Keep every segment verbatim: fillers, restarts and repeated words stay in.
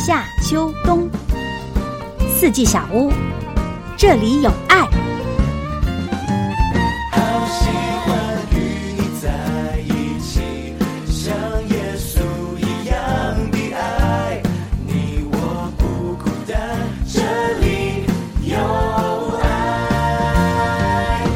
夏秋冬，四季小屋，这里有爱。 好喜欢与你在一起，像耶稣一样的爱，你我不孤单，这里有爱。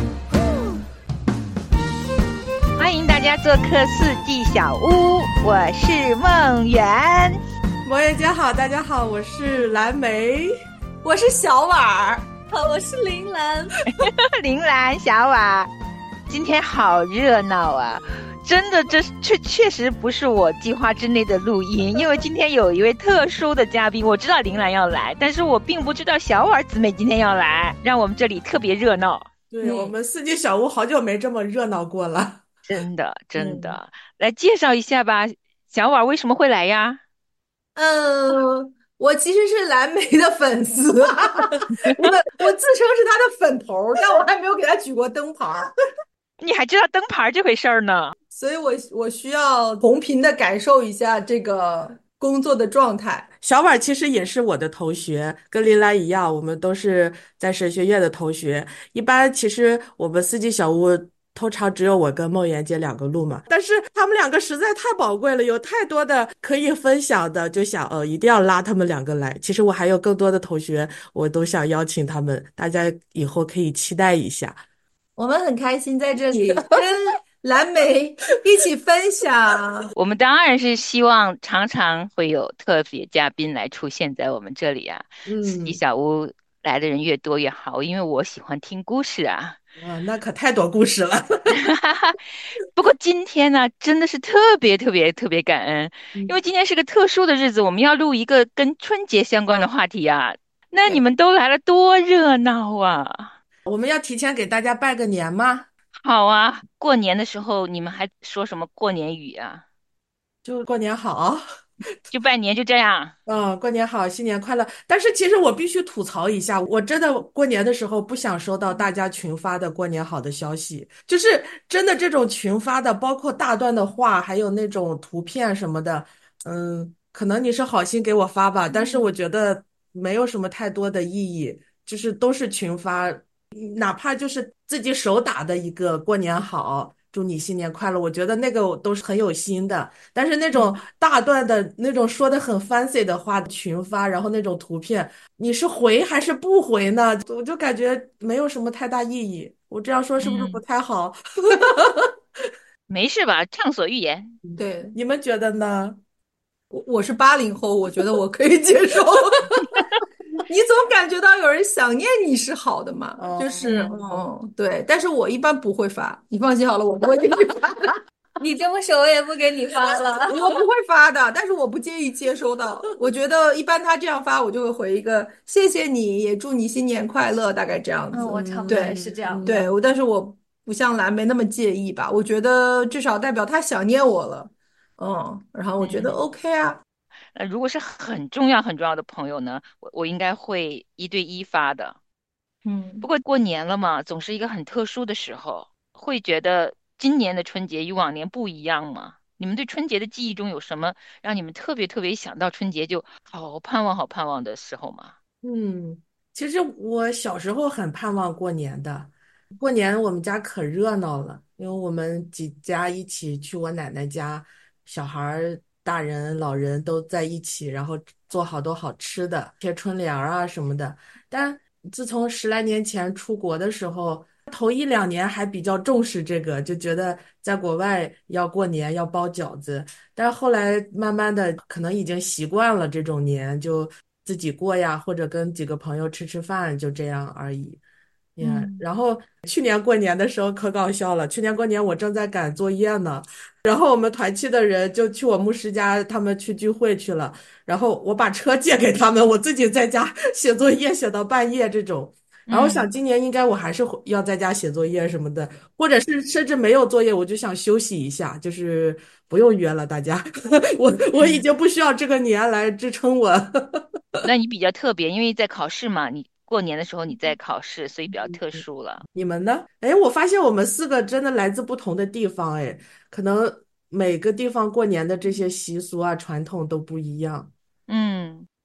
欢迎大家做客四季小屋，我是梦圆。 萌媛姐好，大家好，我是蓝莓， 我是小婉儿，好，我是铃兰。 铃兰、小婉，今天好热闹啊！真的，这确确实不是我计划之内的录音，因为今天有一位特殊的嘉宾，我知道铃兰要来，但是我并不知道小婉姊妹今天要来，让我们这里特别热闹。 对、嗯、我们四季小屋好久没这么热闹过了， 真的真的、嗯、来介绍一下吧，小婉为什么会来呀？ 嗯，我其实是蓝莓的粉丝，我我自称是他的粉头，但我还没有给他举过灯牌。 你还知道灯牌这回事儿呢？ 所以我我需要同频的感受一下这个工作的状态。 小婉其实也是我的同学，跟林兰一样，我们都是在神学院的同学。一般其实我们四季小屋通常只有我跟梦圆姐两个录嘛，但是他们两个实在太宝贵了，有太多的可以分享的，就想呃一定要拉他们两个来。其实我还有更多的同学，我都想邀请他们，大家以后可以期待一下。 我们很开心在这里跟蓝莓一起分享。 我们当然是希望常常会有特别嘉宾来出现在我们这里啊。 嗯， 四季小屋来的人越多越好，因为我喜欢听故事啊。 啊，那可太多故事了。 不过今天呢，真的是特别特别特别感恩，因为今天是个特殊的日子，我们要录一个跟春节相关的话题啊。那你们都来了，多热闹啊！ 我们要提前给大家拜个年吗？ 好啊，过年的时候你们还说什么过年语啊？ 就过年好。 就拜年，就这样。 嗯，过年好，新年快乐。但是其实我必须吐槽一下，我真的过年的时候不想收到大家群发的过年好的消息，就是真的这种群发的，包括大段的话，还有那种图片什么的，嗯，可能你是好心给我发吧，但是我觉得没有什么太多的意义，就是都是群发，哪怕就是自己手打的一个过年好，祝你新年快乐，我觉得那个都是很有心的。但是那种大段的那种说的很 fancy 的话群发，然后那种图片，你是回还是不回呢？我就感觉没有什么太大意义。我这样说是不是不太好？ 嗯、没事吧，畅所欲言。 对， 你们觉得呢？ 我我是八零后，我觉得我可以接受。你总感觉到有人想念你是好的嘛？ 哦、 就是嗯，对。但是我一般不会发，你放心好了，我不会给你发。 你这么说，我也不给你发了。 我不会发的，但是我不介意接收到。我觉得一般他这样发，我就会回一个谢谢你，也祝你新年快乐，大概这样子。 嗯，我差不多也是这样的。 对，但是我不像蓝莓那么介意吧？我觉得至少代表他想念我了。嗯，然后我觉得 OK 啊。 呃，如果是很重要很重要的朋友呢，我我应该会一对一发的。 嗯， 不过过年了嘛，总是一个很特殊的时候，会觉得今年的春节与往年不一样吗？你们对春节的记忆中有什么让你们特别特别想到春节就好盼望好盼望的时候吗？ 嗯，其实我小时候很盼望过年的，过年我们家可热闹了，因为我们几家一起去我奶奶家，小孩儿、大人、老人都在一起，然后做好多好吃的，贴春联儿啊什么的。但自从十来年前出国的时候，头一两年还比较重视这个，就觉得在国外要过年要包饺子，但是后来慢慢的可能已经习惯了这种年，就自己过呀，或者跟几个朋友吃吃饭，就这样而已。嗯，然后去年过年的时候可搞笑了，去年过年我正在赶作业呢，然后我们团契的人就去我牧师家，他们去聚会去了，然后我把车借给他们，我自己在家写作业写到半夜这种。然后我想今年应该我还是要在家写作业什么的，或者是甚至没有作业，我就想休息一下，就是不用约了大家，我我已经不需要这个年来支撑我。 那你比较特别，因为在考试嘛，你过年的时候你在考试，所以比较特殊了。 你们呢？哎，我发现我们四个真的来自不同的地方，哎，可能每个地方过年的这些习俗啊、传统都不一样。 嗯，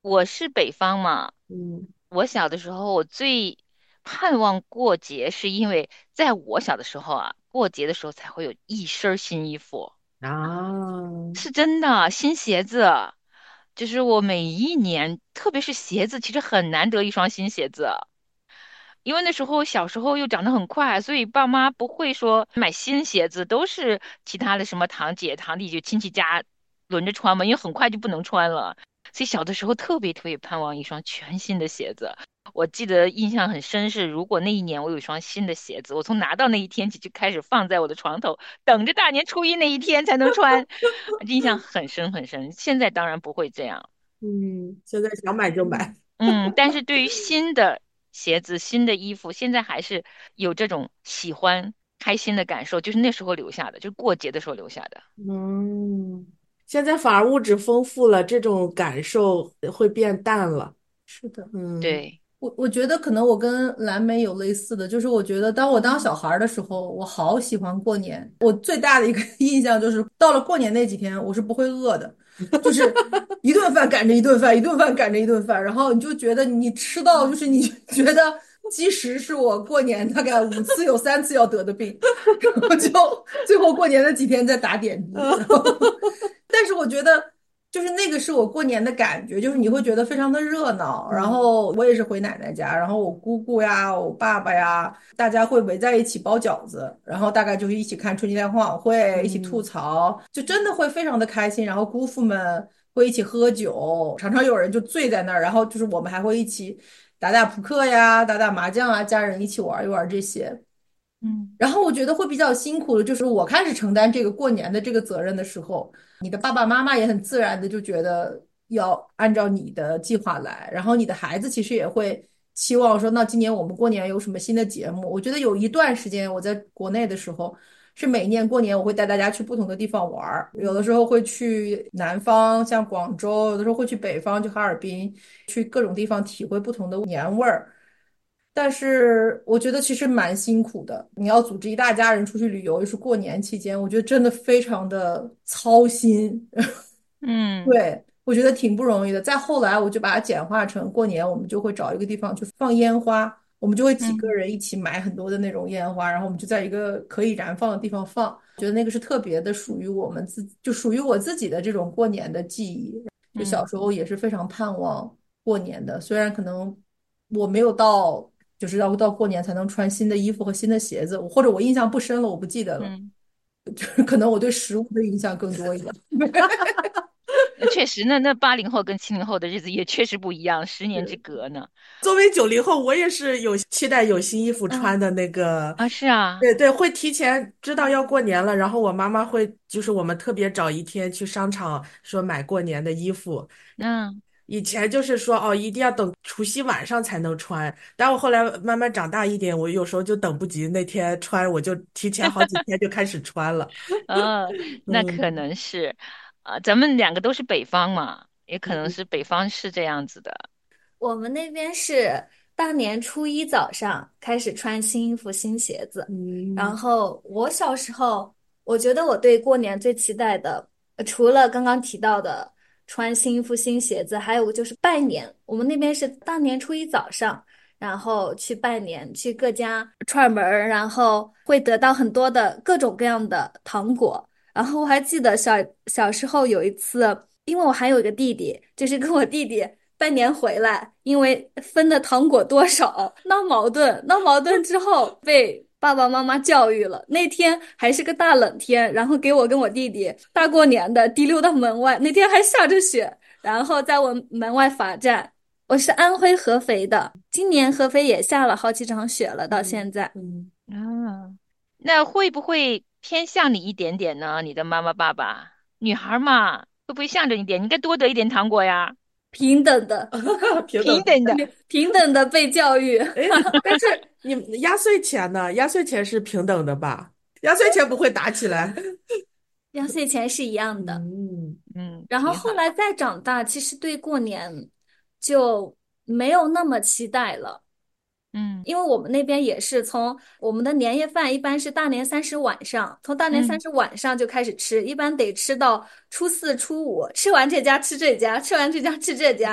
我是北方嘛， 嗯我小的时候我最盼望过节，是因为在我小的时候啊，过节的时候才会有一身儿新衣服。 啊， 是真的，新鞋子，就是我每一年，特别是鞋子，其实很难得一双新鞋子，因为那时候小时候又长得很快，所以爸妈不会说买新鞋子，都是其他的什么堂姐、堂弟就亲戚家轮着穿嘛，因为很快就不能穿了，所以小的时候特别特别盼望一双全新的鞋子。我记得印象很深是，如果那一年我有一双新的鞋子，我从拿到那一天起就开始放在我的床头，等着大年初一那一天才能穿，印象很深很深。现在当然不会这样， 嗯，现在想买就买。 嗯，但是对于新的鞋子、新的衣服，现在还是有这种喜欢、开心的感受，就是那时候留下的，就是过节的时候留下的。 嗯，现在反而物质丰富了，这种感受会变淡了。 是的。 嗯对， 我我觉得可能我跟蓝莓有类似的，就是我觉得当我当小孩儿的时候，我好喜欢过年。我最大的一个印象就是到了过年那几天，我是不会饿的，就是一顿饭赶着一顿饭，一顿饭赶着一顿饭，然后你就觉得你吃到就是你觉得积食是我过年大概五次有三次要得的病，然后就最后过年那几天在打点滴，然后但是我觉得。就是那个是我过年的感觉，就是你会觉得非常的热闹。然后我也是回奶奶家，然后我姑姑呀、我爸爸呀，大家会围在一起包饺子，然后大概就是一起看春节联欢晚会，一起吐槽，就真的会非常的开心。然后姑父们会一起喝酒，常常有人就醉在那儿，然后就是我们还会一起打打扑克呀、打打麻将啊，家人一起玩一玩这些。 嗯然后我觉得会比较辛苦的，就是我开始承担这个过年的这个责任的时候，你的爸爸妈妈也很自然的就觉得要按照你的计划来，然后你的孩子其实也会期望说，那今年我们过年有什么新的节目？我觉得有一段时间我在国内的时候，是每年过年我会带大家去不同的地方玩儿，有的时候会去南方，像广州，有的时候会去北方，去哈尔滨，去各种地方体会不同的年味儿。但是我觉得其实蛮辛苦的，你要组织一大家人出去旅游，又是过年期间，我觉得真的非常的操心。 嗯对，我觉得挺不容易的。再后来，我就把它简化成过年，我们就会找一个地方去放烟花，我们就会几个嗯人一起买很多的那种烟花，然后我们就在一个可以燃放的地方放。觉得那个是特别的，属于我们自，就属于我自己的这种过年的记忆。就小嗯时候也是非常盼望过年的，虽然可能我没有到，就是要到过年才能穿新的衣服和新的鞋子，或者我印象不深了，我不记得了， 嗯。 就是可能我对食物的印象更多一点。 那确实，那那八零后跟七零后的日子也确实不一样，十年之是， 隔呢。 作为九零后，我也是有期待有新衣服嗯穿的那个。 啊，是啊， 对对，会提前知道要过年了，然后我妈妈会就是我们特别找一天去商场说买过年的衣服。 嗯以前就是说哦，一定要等除夕晚上才能穿，但我后来慢慢长大一点，我有时候就等不及那天穿，我就提前好几天就开始穿了。 呃，那可嗯能是，啊、咱们两个都是北方嘛，也可能是北方是这样子的。 我们那边是大年初一早上开始穿新衣服、新鞋子。然嗯后我小时候，我觉得我对过年最期待的，呃除了刚刚提到的穿新衣服、新鞋子，还有个就是拜年。我们那边是大年初一早上，然后去拜年，去各家串门儿，然后会得到很多的各种各样的糖果。然后我还记得小小时候有一次，因为我还有一个弟弟，就是跟我弟弟拜年回来，因为分的糖果多少闹矛盾，闹矛盾之后被爸爸妈妈教育了。那天还是个大冷天，然后给我跟我弟弟大过年的提溜到门外，那天还下着雪，然后在我门外罚站。我是安徽合肥的，今年合肥也下了好几场雪了，到嗯现在。 嗯， 啊，那会不会偏向你一点点呢？你的妈妈爸爸，女孩儿嘛，会不会向着你一点？你应该多得一点糖果呀， 平等的， 平等。 平等的。 平等的被教育。 哎，但是你们压岁钱呢？压岁钱是平等的吧？压岁钱不会打起来。 压岁钱是一样的。 嗯嗯， 然后挺好。 后来再长大，其实对过年就没有那么期待了。 嗯因为我们那边也是从我们的年夜饭一般是大年三十晚上，从大年三嗯十晚上就开始吃，一般得吃到初四、初五，吃完这家吃这家，吃完这家吃这家。 嗯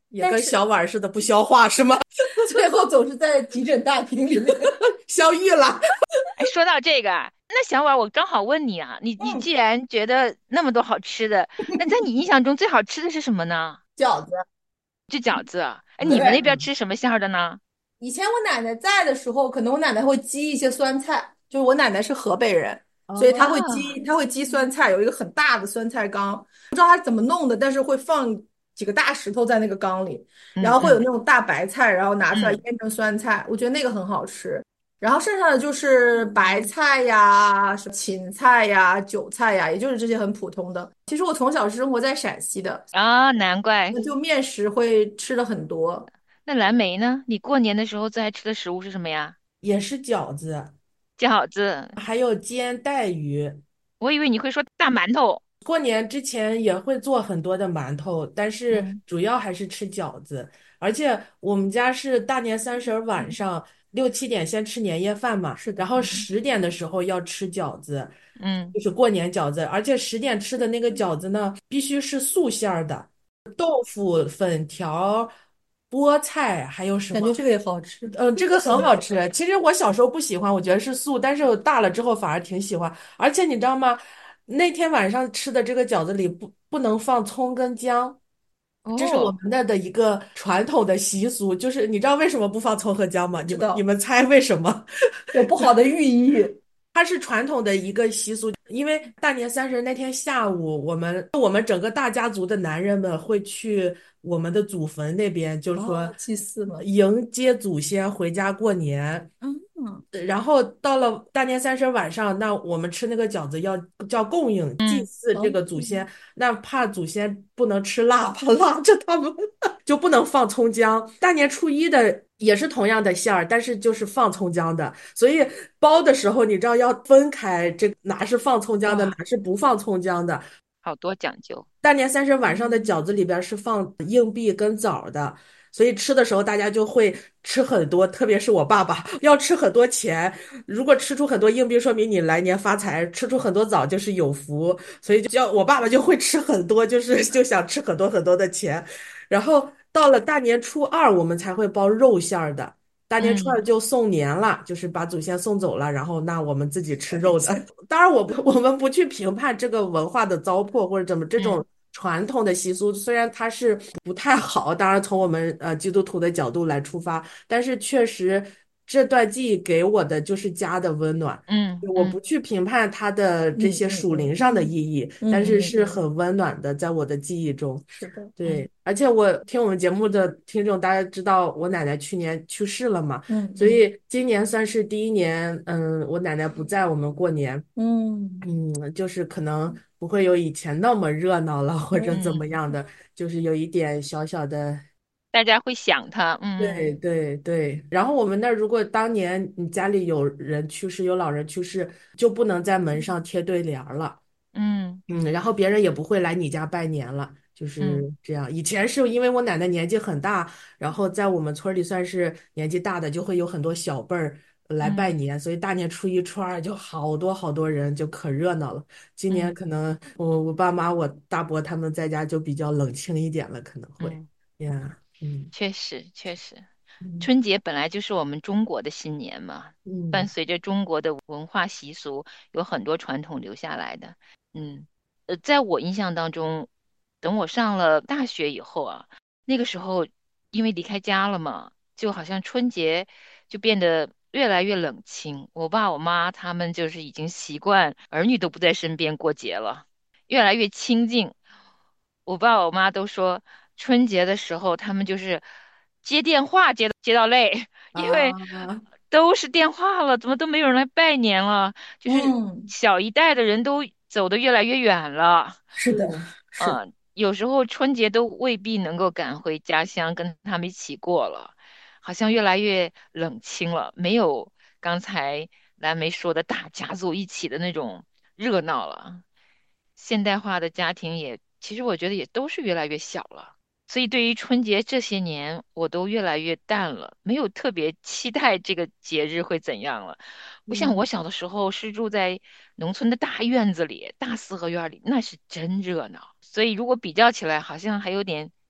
也跟小碗似的不消化是吗？ 最后总是在急诊大厅里面。 消郁了。 哎，说到这个啊，那小婉，我刚好问你啊，你你嗯， 既然觉得那么多好吃的，那在你印象中最好吃的是什么呢？ 饺子。 就饺子啊。哎，你们那对， 边吃什么馅儿的呢？ 以前我奶奶在的时候，可能我奶奶会积一些酸菜，就是我奶奶是河北人，所以她会啊， 积，她会积酸菜，有一个很大的酸菜缸，不知道她怎么弄的，但是会放几个大石头在那个缸里，然后会有嗯嗯那种大白菜，然后拿出来嗯腌成酸菜，我觉得那个很好吃。然后剩下的就是白菜呀、什么芹菜呀、韭菜呀，也就是这些很普通的。其实我从小是生活在陕西的， 啊，难怪。 就面食会吃的很多。 那蓝莓呢？你过年的时候最爱吃的食物是什么呀？ 也是饺子， 饺子。 还有煎带鱼。 我以为你会说大馒头。 过年之前也会做很多的馒头，但是嗯主要还是吃饺子。而且我们家是大年三十儿晚上六七点先吃年夜饭嘛， 是的， 然后十点的时候要吃饺子， 嗯就是过年饺子。而且十点吃的那个饺子呢，必须是素馅儿的，豆腐、粉条、菠菜，还有什么？ 感觉这个也好吃。 嗯，这个很好吃。其实我小时候不喜欢，我觉得是素，但是我大了之后反而挺喜欢。而且你知道吗？那天晚上吃的这个饺子里不不能放葱跟姜，这是我哦， 们那的一个传统的习俗。就是你知道为什么不放葱和姜吗？你们你知道们猜为什么？ 有不好的寓意。 它是传统的一个习俗，因为大年三十那天下午，我们我们整个大家族的男人们会去我们的祖坟那边，就是说哦，祭祀嘛。 迎接祖先回家过年。 嗯， 然后到了大年三十晚上，那我们吃那个饺子要叫供应祭嗯祀这哦， 个祖先，那怕祖先不能吃辣，怕辣着他们，就不能放葱姜。大年初一的也是同样的馅儿，但是就是放葱姜的，所以包的时候你知道要分开，这哪是放葱姜的， 哇， 哪是不放葱姜的。 好多讲究。 大年三十晚上的饺子里边是放硬币跟枣儿的，所以吃的时候大家就会吃很多，特别是我爸爸要吃很多钱。如果吃出很多硬币，说明你来年发财；吃出很多枣就是有福，所以就叫我爸爸就会吃很多，就是就想吃很多很多的钱。然后到了大年初二，我们才会包肉馅儿的。大年初二嗯就送年了，就是把祖先送走了，然后那我们自己吃肉的。当然，我不，我们不去评判这个文化的糟粕或者怎么这嗯种传统的习俗，虽然它是不太好，当然从我们呃基督徒的角度来出发，但是确实这段记忆给我的就是家的温暖。我不嗯嗯去评判它的这些嗯嗯嗯属灵上的意义，但是嗯嗯嗯， 是很温暖的，在我的记忆中。 是的。 对，而且我听我们节目的听众，大家知道我奶奶去年去世了嘛，所嗯嗯以今年算是第一年，嗯，我奶奶不在，我们过年， 嗯嗯，就是可能不会有以前那么热闹了，或者怎么嗯， 样的，就是有一点小小的。 大家会想他。嗯对对对，然后我们那儿如果当年你家里有人去世，有老人去世，就不能在门上贴对联儿了。 嗯嗯，然后别人也不会来你家拜年了，就是嗯这样。以前是因为我奶奶年纪很大，然后在我们村儿里算是年纪大的，就会有很多小辈儿来拜嗯年，所以大年初一、初二就好多好多人，就可热闹了。今年嗯可能我我爸妈、我大伯他们在家就比较冷清一点了，可能会嗯， 呀。嗯确实确实。 嗯春节本来就是我们中国的新年嘛，伴嗯随着中国的文化习俗，有很多传统留下来的。嗯，呃，在我印象当中，等我上了大学以后啊，那个时候因为离开家了嘛，就好像春节就变得越来越冷清。我爸我妈他们就是已经习惯儿女都不在身边过节了，越来越亲近。我爸我妈都说，春节的时候他们就是接电话接接到累，因为啊， 都是电话了，怎么都没有人来拜年了？就是嗯， 小一代的人都走得越来越远了。 是的， 是是的。 嗯，有时候春节都未必能够赶回家乡跟他们一起过了，好像越来越冷清了，没有刚才蓝莓说的大家族一起的那种热闹了。现代化的家庭也，其实我觉得也都是越来越小了。所以对于春节这些年，我都越来越淡了，没有特别期待这个节日会怎样了。不像我嗯小的时候是住在农村的大院子里、大四合院里，那是真热闹。所以如果比较起来，好像还有点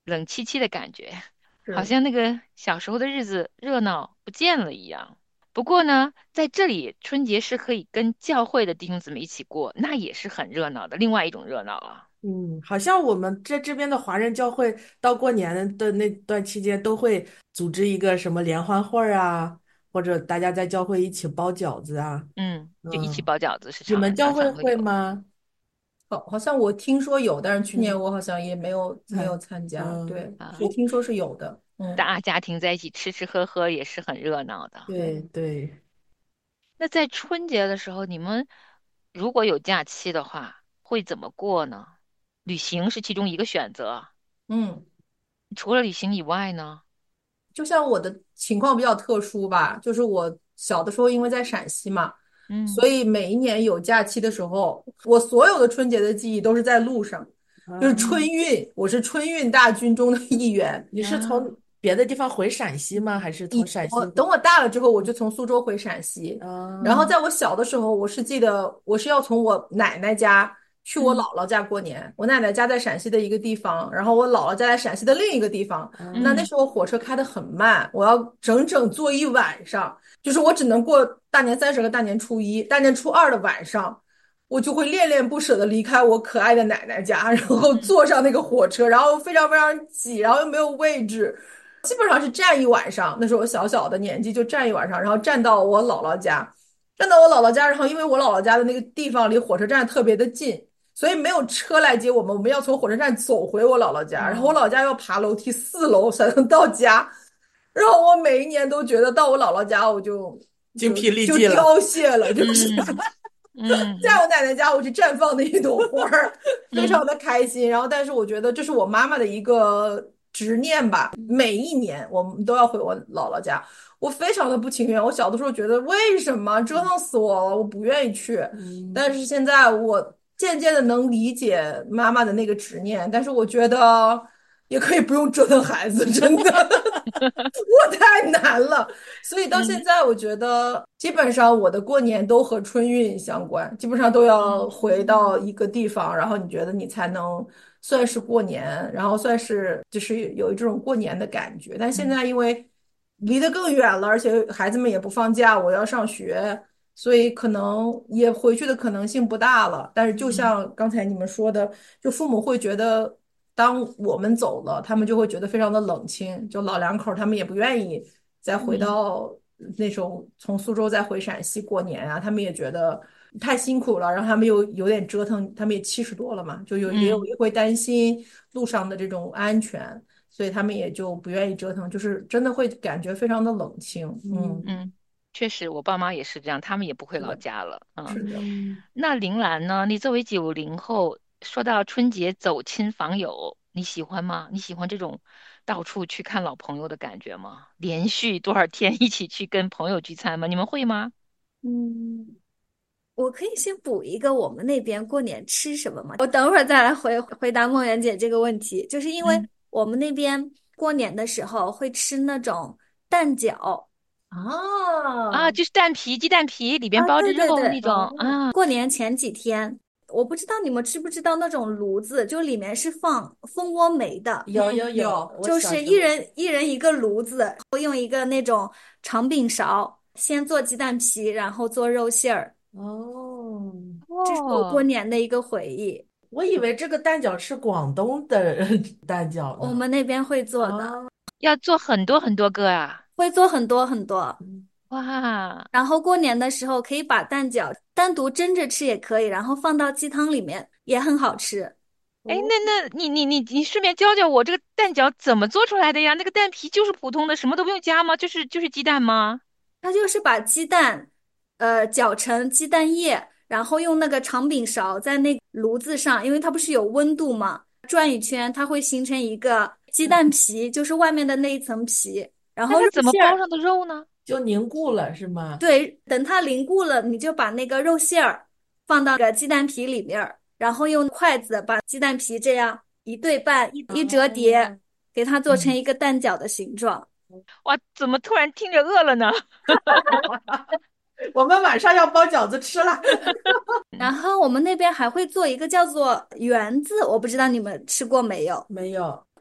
冷凄凄的感觉，好是。 像那个小时候的日子热闹不见了一样。不过呢，在这里春节是可以跟教会的弟兄姊妹一起过，那也是很热闹的，另外一种热闹啊。 嗯，好像我们在这边的华人教会到过年的那段期间都会组织一个什么联欢会儿啊，或者大家在教会一起包饺子啊。 嗯，就一起嗯， 包饺子是你们常常教会常会有。 会吗？ 好，好像我听说有，但是去年嗯， 我好像也没有没有参， 参加。 嗯， 对， 啊， 所以听说是有的。嗯大家庭在一起吃吃喝喝也是很热闹的。 对对。 那在春节的时候，你们如果有假期的话，会怎么过呢？旅行是其中一个选择， 嗯。 除了旅行以外呢？ 就像我的情况比较特殊吧，就是我小的时候因为在陕西嘛， 嗯所以每一年有假期的时候，我所有的春节的记忆都是在路上，就是春啊， 运，我是春运大军中的一员。 你是啊， 从别的地方回陕西吗？还是从你陕西回？ 我等我大了之后，我就从苏州回陕西，然后啊， 在我小的时候，我是记得我是要从我奶奶家去我嗯姥姥家过年。我奶奶家在陕西的一个地方，然后我姥姥家在陕西的另一个地方。那那嗯时候火车开得很慢，我要整整坐一晚上，就是我只能过大年三十和大年初一，大年初二的晚上。我就会恋恋不舍的离开我可爱的奶奶家，然后嗯坐上那个火车，然后非常非常挤，然后又没有位置，基本上是站一晚上。那时候我小小的年纪就站一晚上，然后站到我姥姥家，站到我姥姥家，然后因为我姥姥家的那个地方离火车站特别的近，所以没有车来接我们，我们要从火车站走回我姥姥家，然后我哦， 姥姥家要爬楼梯四楼才能到家。然后我每一年都觉得到我姥姥家我就就精疲力就尽了。 凋谢了，就是嗯嗯在我奶奶家我是绽放的一朵花儿，非常嗯的开心。然后，但是我觉得这是我妈妈的一个执念吧，每一年我们都要回我姥姥家，我非常的不情愿。我小的时候觉得为什么折腾死我了，我不愿意去。 嗯， 但是现在我渐渐的能理解妈妈的那个执念，但是我觉得也可以不用折腾孩子，真的。我太难了，所以到现嗯在，我觉得基本上我的过年都和春运相关，基本上都要嗯回到一个地方，然后你觉得你才能算是过年，然后算是就是有这种过年的感觉。但现嗯在因为离得更远了，而且孩子们也不放假，我要上学，所以可能也回去的可能性不大了。但是就嗯像刚才你们说的，就父母会觉得，当我们走了，他们就会觉得非常的冷清，就老两口儿他们也不愿意再回嗯到那种从苏州再回陕西过年啊，他们也觉得太辛苦了，然后他们又有点折腾，他们也七十多了嘛，就有也有嗯也会担心路上的这种安全。所以他们也就不愿意折腾，就是真的会感觉非常的冷清。嗯， 嗯， 嗯，确实，我爸妈也是这样，他们也不回老是的， 家了。嗯， 是的。 嗯， 那铃兰呢？你作为九零后，说到春节走亲访友，你喜欢吗？你喜欢这种到处去看老朋友的感觉吗？连续多少天一起去跟朋友聚餐吗？你们会吗？ 嗯，我可以先补一个，我们那边过年吃什么吗？我等会儿再来回回答梦圆姐这个问题，就是因为嗯我们那边过年的时候会吃那种蛋饺。 啊， 啊， 就是蛋皮，鸡蛋皮里边啊， 包着对对对， 肉那种哦， 啊。 过年前几天，我不知道你们知不知道那种炉子，就里面是放蜂窝煤的， 有有有， 有我就是一小时候人一人一个炉子，用一个那种长柄勺，先做鸡蛋皮，然后做肉馅儿， 哦， 这是我过哦， 年的一个回忆， 我以为这个蛋饺是广东的蛋饺我呢。 们那边会做的， 啊， 要做很多很多个啊！ 会做很多很多。 嗯哇， 然后过年的时候可以把蛋饺单独蒸着吃也可以，然后放到鸡汤里面也很好吃。 哎， 哦， 那那你你你你顺便教教我这个蛋饺怎么做出来的呀？那个蛋皮就是普通的，什么都不用加吗？就是就是鸡蛋吗？ 它就是把鸡蛋，呃，搅成鸡蛋液，然后用那个长柄勺在那炉子上，因为它不是有温度嘛，转一圈，它会形成一个鸡蛋皮，就是外面的那一层皮，然后那它肉馅儿， 怎么包上的肉呢？ 就凝固了是吗？ 对，等它凝固了，你就把那个肉馅儿放到个鸡蛋皮里面儿，然后用筷子把鸡蛋皮这样一对半，一一折叠， 哦， 给它做成一个蛋饺的形状。 哇，怎么突然听着饿了呢？ 我们晚上要包饺子吃了。 然后我们那边还会做一个叫做圆子，我不知道你们吃过没有？ 没有。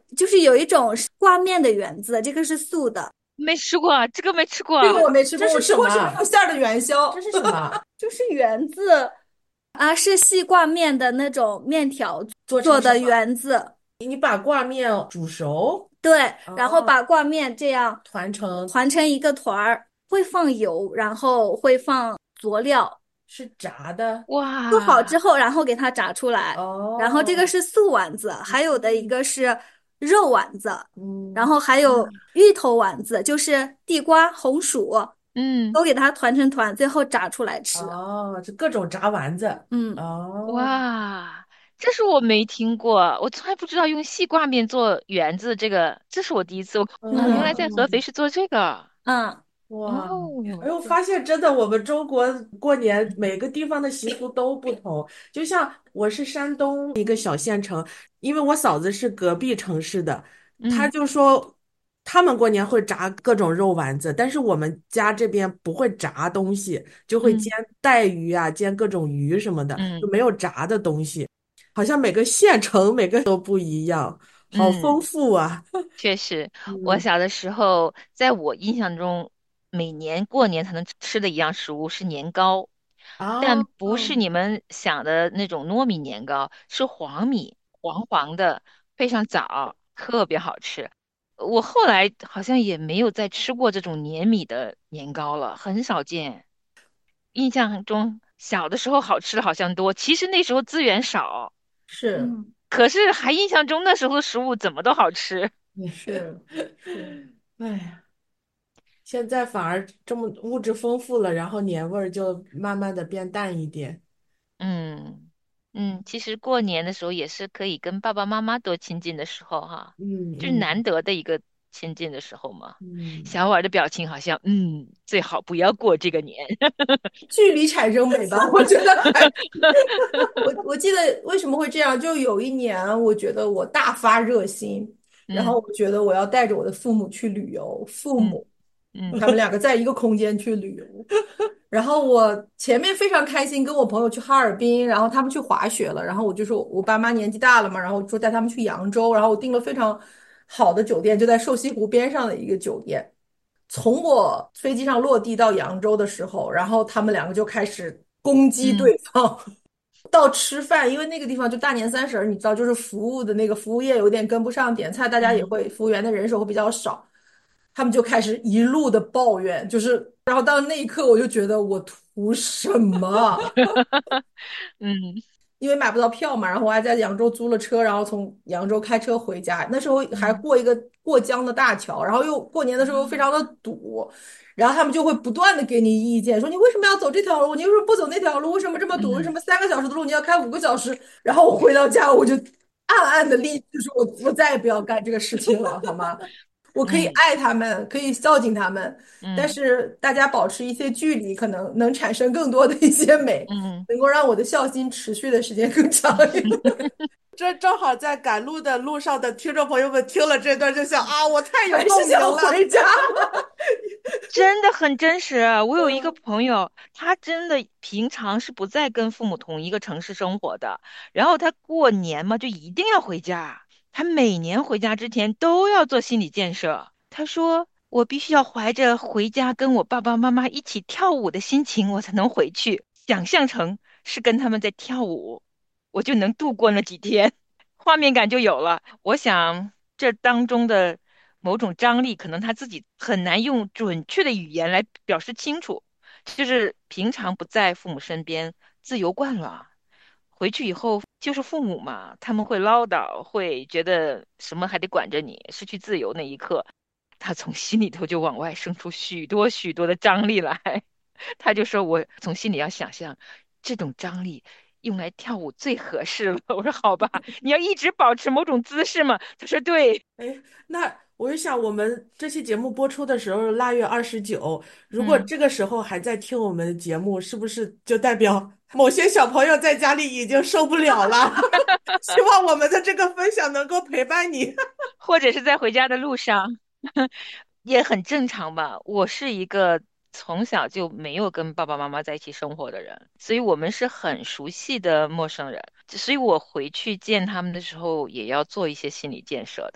就是有一种是挂面的圆子，这个是素的。 没吃过，这个没吃过。 这个我没吃过， 这是我吃过是什么没有馅儿的元宵。 这是什么？ 就是圆子啊，是细挂面的那种面条做做的成什么？ 圆子。 你把挂面煮熟， 对，然后哦， 把挂面这样团成团成一个团儿，会放油，然后会放佐料， 是炸的。 做好之哇， 后，然后给它炸出来。然后这个哦， 是素丸子，还有的一个是肉丸子，然嗯， 后还有芋头丸子，就是地瓜、红薯嗯， 都给它团成团，最后炸出来吃。 哦，这各种炸丸子。 嗯。 哦， 哇，这是我没听过，我从来不知道用细挂面做圆子，这个这是我第一次。我啊，原来在合肥嗯， 是做这个。 嗯， 哇，哎哦， 呦，发现真的，我们中国过年每个地方的习俗都不同。就像我是山东一个小县城，因为我嫂子是隔壁城市的，她嗯就说他们过年会炸各种肉丸子，但是我们家这边不会炸东西，就会煎嗯带鱼啊，煎各种鱼什么的，就嗯没有炸的东西。好像每个县城每个都不一样，好丰嗯， 富啊。 确实，我嗯， 小的时候，在我印象中，每年过年才能吃的一样食物是年糕，但哦， 不是你们想的那种糯米年糕，是黄米，黄黄的，配上枣，特别好吃。我后来好像也没有再吃过这种粘米的年糕了，很少见。印象中小的时候好吃的好像多，其实那时候资源少， 是嗯， 可是还印象中那时候的食物怎么都好吃。 是是， 哎呀。现在反而这么物质丰富了，然后年味儿就慢慢的变淡一点。 嗯嗯，其实过年的时候也是可以跟爸爸妈妈多亲近的时候哈， 嗯就是难嗯得的一个亲近的时候嘛。 嗯， 小婉儿的表情好像，嗯，最好不要过这个年。 距离产生美吧，我觉得还我我记得为什么会这样，就有一年，我觉得我大发热心，然后嗯我觉得我要带着我的父母去旅游，父嗯母嗯他们两个在一个空间去旅游，然后我前面非常开心，跟我朋友去哈尔滨，然后他们去滑雪了，然后我就说我爸妈年纪大了嘛，然后我说带他们去扬州，然后我订了非常好的酒店，就在瘦西湖边上的一个酒店。从我飞机上落地到扬州的时候，然后他们两个就开始攻击嗯对方。到吃饭，因为那个地方就大年三十儿，你知道，就是服务的那个服务业有点跟不上点菜，大家也嗯会服务员的人手会比较少，他们就开始一路的抱怨，就是然后到那一刻我就觉得我图什么？ 嗯因为买不到票嘛，然后我还在扬州租了车，然后从扬州开车回家。那时候还嗯过一个过江的大桥，然后又过年的时候又非常的堵，然后他们就会不断的给你意见，说你为什么要走这条路？你为什么不走那条路？为什么这么堵？为什嗯么三个小时的路你要开五个小时？然后我回到家我就暗暗的立志说，我我再也不要干这个事情了，好吗？我可以嗯爱他们，可以孝敬他们，但嗯是大家保持一些距离，可能能产生更多的一些美。 嗯能够让我的孝心持续的时间更长一点。 这正好在赶路的路上的听众朋友们听了这段，就想啊，我太有还是想共鸣了。 回家吗？ 真的很真实啊。我有一个嗯朋友，他真的平常是不在跟父母同一个城市生活的，然后他过年嘛，就一定要回家。他每年回家之前都要做心理建设。他说：“我必须要怀着回家跟我爸爸妈妈一起跳舞的心情，我才能回去。想象成是跟他们在跳舞，我就能度过那几天。”画面感就有了。我想这当中的某种张力，可能他自己很难用准确的语言来表示清楚。就是平常不在父母身边，自由惯了，回去以后就是父母嘛，他们会唠叨，会觉得什么还得管着你，失去自由那一刻，他从心里头就往外生出许多许多的张力来。他就说我从心里要想象这种张力用来跳舞最合适了。我说好吧，你要一直保持某种姿势吗？他说对。 哎，那我就想，我们这期节目播出的时候，腊月二十九，如果嗯， 这个时候还在听我们的节目，是不是就代表某些小朋友在家里已经受不了了？希望我们的这个分享能够陪伴你。 或者是在回家的路上，也很正常吧。我是一个从小就没有跟爸爸妈妈在一起生活的人，所以我们是很熟悉的陌生人，所以我回去见他们的时候也要做一些心理建设的。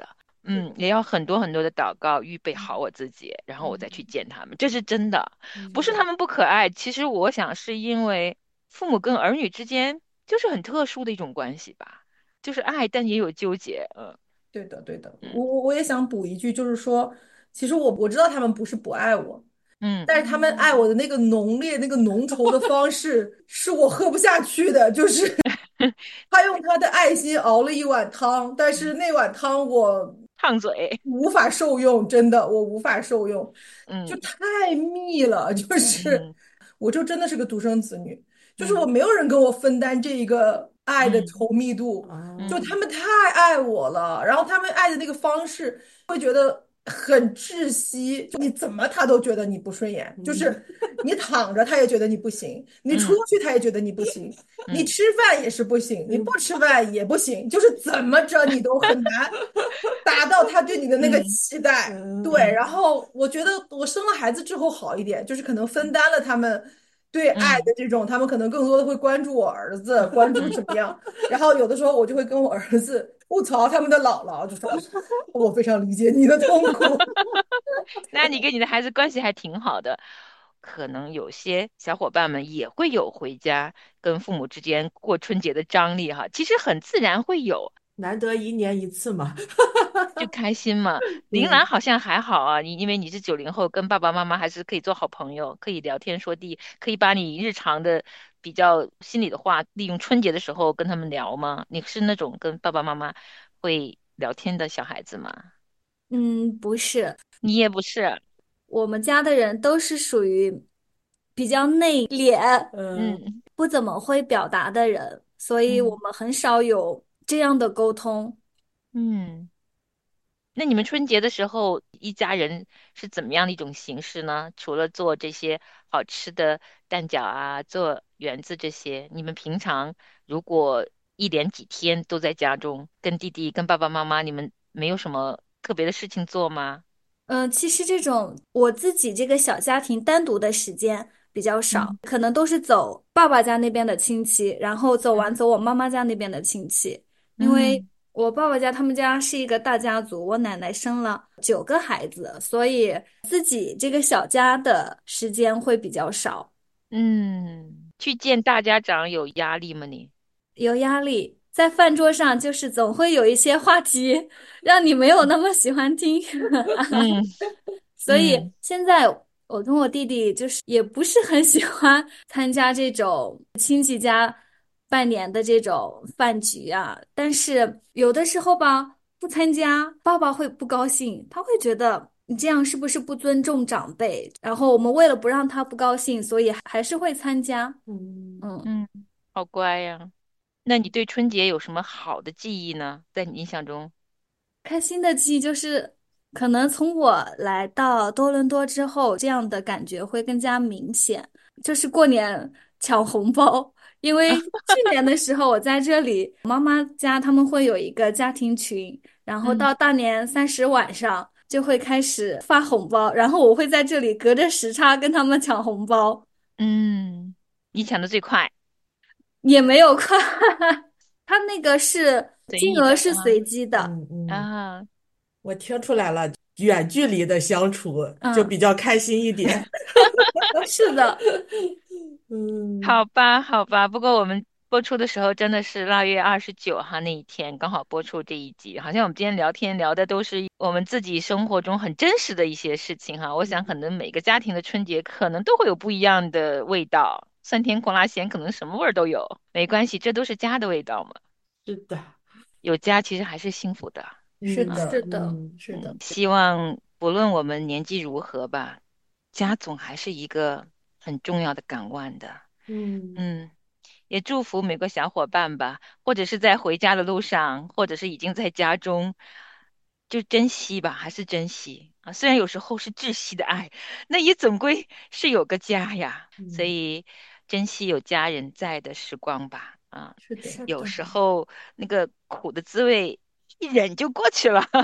嗯，也要很多很多的祷告，预备好我自己，然后我再去见他们，这是真的，不是他们不可爱。其实我想是因为父母跟儿女之间就是很特殊的一种关系吧，就是爱，但也有纠结。嗯对的，对的， 嗯我我我也想补一句，就是说，其实我我知道他们不是不爱我， 嗯但是他们爱我的那个浓烈、那个浓稠的方式，是我喝不下去的。就是他用他的爱心熬了一碗汤，但是那碗汤我烫嘴。 无法受用，真的，我无法受用，就嗯太密了。就是嗯我就真的是个独生子女，就是我嗯没有人跟我分担这一个爱的嗯稠密度，就啊， 嗯他们太爱我了，然后他们爱的那个方式会觉得很窒息，就你怎么他都觉得你不顺眼，就是你躺着他也觉得你不行，你出嗯去他也觉得你不行，你嗯吃饭也是不行，你不吃饭也不行，就是怎么着你都很难达到他对你的那个嗯期待。 嗯对，然后我觉得我生了孩子之后好一点，就是可能分担了他们对爱嗯的这种，他们可能更多的会关注我儿子，关注嗯怎么样。然后有的时候我就会跟我儿子吐槽他们的姥姥，就说我非常理解你的痛苦。 那你跟你的孩子关系还挺好的，可能有些小伙伴们也会有回家跟父母之间过春节的张力哈，其实很自然会有， 难得一年一次嘛。 就开心嘛。铃兰嗯， 好像还好啊，你因为你是九零后，跟爸爸妈妈还是可以做好朋友，可以聊天说地，可以把你日常的比较心里的话，利用春节的时候跟他们聊吗？你是那种跟爸爸妈妈会聊天的小孩子吗？ 嗯，不是， 你也不是。 我们家的人都是属于比较内敛， 嗯， 嗯不怎么会表达的人，所以我嗯们很少有这样的沟通。 嗯。那你们春节的时候，一家人是怎么样的一种形式呢？除了做这些好吃的蛋饺啊，做圆子这些，你们平常如果一连几天都在家中，跟弟弟、跟爸爸妈妈，你们没有什么特别的事情做吗？ 嗯，其实这种我自己这个小家庭单独的时间比较少， 嗯可能都是走爸爸家那边的亲戚，然后走完嗯走我妈妈家那边的亲戚。因为嗯我爸爸家他们家是一个大家族，我奶奶生了九个孩子，所以自己这个小家的时间会比较少， 嗯，去见大家长有压力吗你？ 有压力。在饭桌上，就是总会有一些话题让你没有那么喜欢听。 嗯所以嗯现在我跟我弟弟就是也不是很喜欢参加这种亲戚家拜年的这种饭局啊，但是有的时候吧，不参加，爸爸会不高兴，他会觉得你这样是不是不尊重长辈？然后我们为了不让他不高兴，所以还是会参加。 嗯， 嗯。 嗯，好乖呀。那你对春节有什么好的记忆呢？在你印象中？ 开心的记忆就是，可能从我来到多伦多之后，这样的感觉会更加明显。就是过年抢红包，因为去年的时候我在这里，妈妈家他们会有一个家庭群，然后嗯到大年三十晚上就会开始发红包，然后我会在这里隔着时差跟他们抢红包， 嗯，你抢的最快。 也没有快，他那个是随金意的啊额是随机的， 嗯嗯， 啊， 我听出来了，远距离的相处就嗯， 比较开心一点。 是的。 嗯好吧，好吧。不过我们播出的时候真的是腊月二十九号那一天，刚好播出这一集。好像我们今天聊天聊的都是我们自己生活中很真实的一些事情哈。我想可能每个家庭的春节可能都会有不一样的味道，酸甜苦辣咸，可能什么味儿都有。没关系，这都是家的味道嘛。 是的， 有家其实还是幸福的。 嗯是的， 是的， 嗯嗯， 是的， 希望不论我们年纪如何吧，家总还是一个很重要的港湾的。 嗯嗯，也祝福每个小伙伴吧，或者是在回家的路上，或者是已经在家中，就珍惜吧，还是珍惜啊。虽然有时候是窒息的爱，那也总归是有个家呀，所嗯， 以珍惜有家人在的时光吧。啊， 是的。 有是的。 时候那个苦的滋味一忍就过去了。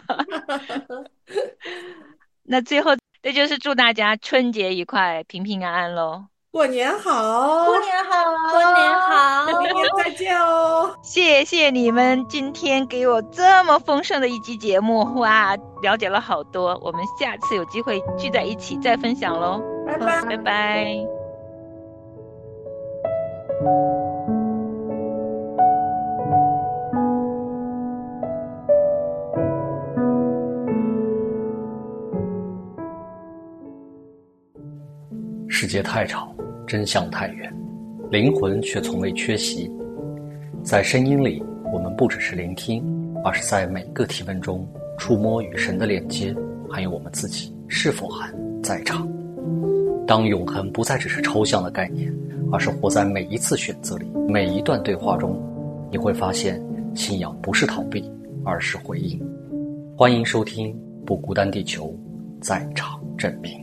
那最后，这就是祝大家春节愉快，平平安安喽。 过年好， 过年好， 过年好， 明年再见哦。 谢谢你们今天给我这么丰盛的一集节目，哇，了解了好多。我们下次有机会聚在一起再分享喽， 拜拜。 拜拜。 世界太吵，真相太远，灵魂却从未缺席。在声音里，我们不只是聆听，而是在每个提问中触摸与神的链接，还有我们自己是否还在场。当永恒不再只是抽象的概念，而是活在每一次选择里，每一段对话中，你会发现信仰不是逃避，而是回应。欢迎收听不孤单地球，在场证明。